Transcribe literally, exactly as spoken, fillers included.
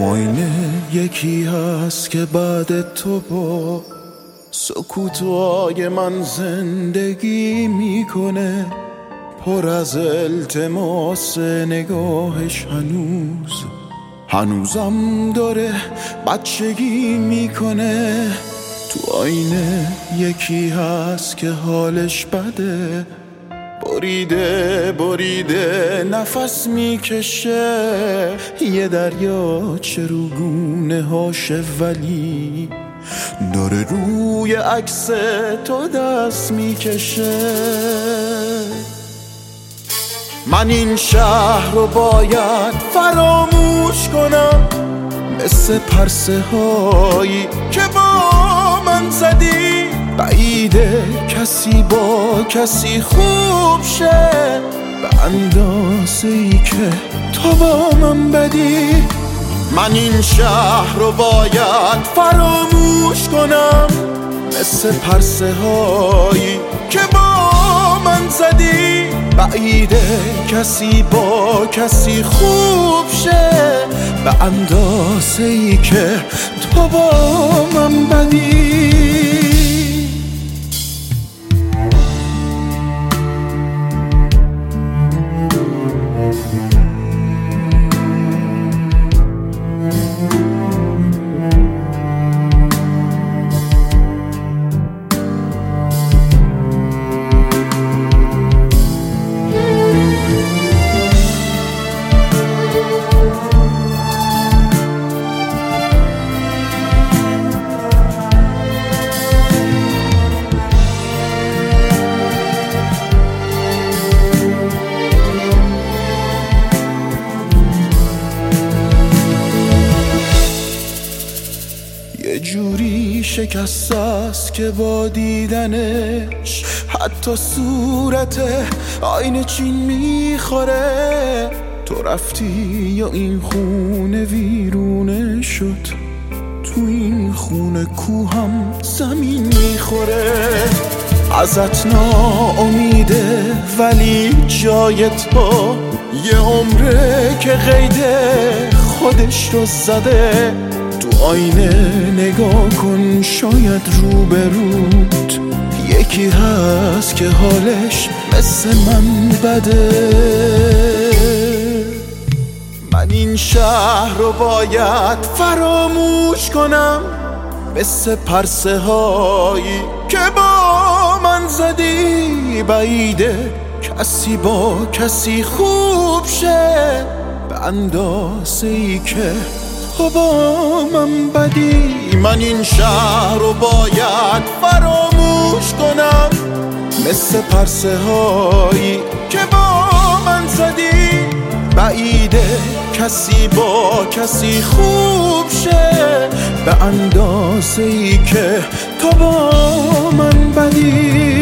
تو آینه یکی هست که بعد تو با سکوتای من زندگی میکنه، پر از التماس نگاهش هنوز هنوزم داره بچگی میکنه. تو آینه یکی هست که حالش بده، بریده بریده نفس میکشه، یه دریا چروگونه هاشه ولی داره روی عکس تو دست میکشه. من این شهر رو باید فراموش کنم، مثل پرسه هایی که با من زدی، بعیده کسی با کسی خوب شه به اندازه ای که تو با من بدی. من این شهر رو باید فراموش کنم، مثل پرسه هایی که با من زدی، بعیده کسی با کسی خوب شه به اندازه ای که تو با من بدی. یه جوری شکست است که با دیدنش حتی صورت آینه چین میخوره. تو رفتی یا این خونه ویرونه شد، تو این خونه کوهم زمین میخوره. ازت ناامیده ولی جای تو یه عمره که قیده خودش رو زده. تو آینه نگاه کن، شاید روبروت یکی هست که حالش مثل من بده. من این شهر رو باید فراموش کنم، مثل پرسه هایی که با من زدی، بعیده کسی با کسی خوب شه به اندازه ای که تو با من بدی. من این شهر رو باید فراموش کنم، مثل پرسه هایی که با من زدی، بعیده کسی با کسی خوب شه به اندازه ای که تو با من بدی.